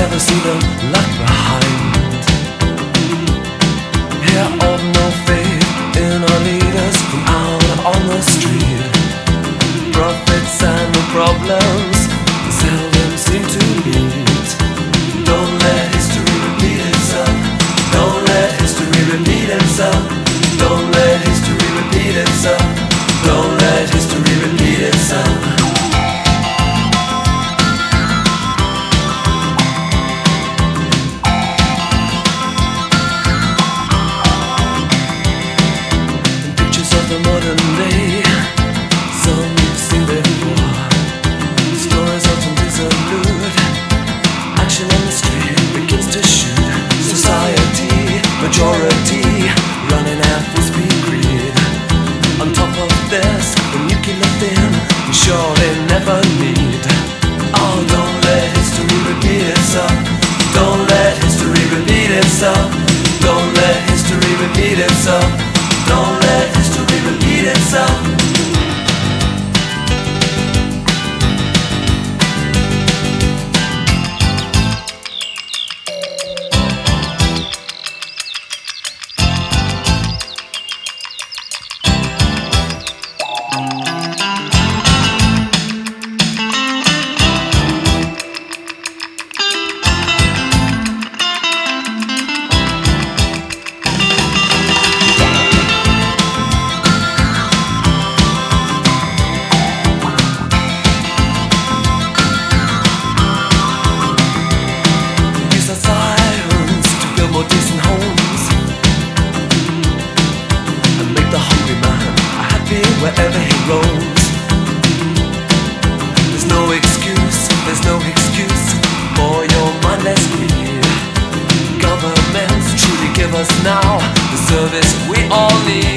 never see them left behind. Here of no faith in our leaders from out on the street. Profits and no problems seldom seem to meet. Don't let history repeat itself. Don't let history repeat itself. Don't let history repeat itself. Don't let history repeat itself. The modern day, some you've seen before. Stories often dissolute. Action on the street begins to shoot. Society, majority, running at full speed greed. On top of this, the nuclear thing we surely never need. Oh, don't let history repeat itself. Don't let history repeat itself. Don't let history repeat itself. Don't let history repeat itself. More decent homes and make the hungry man happy wherever he roams. There's no excuse for your mindless greed. Governments truly give us now the service we all need.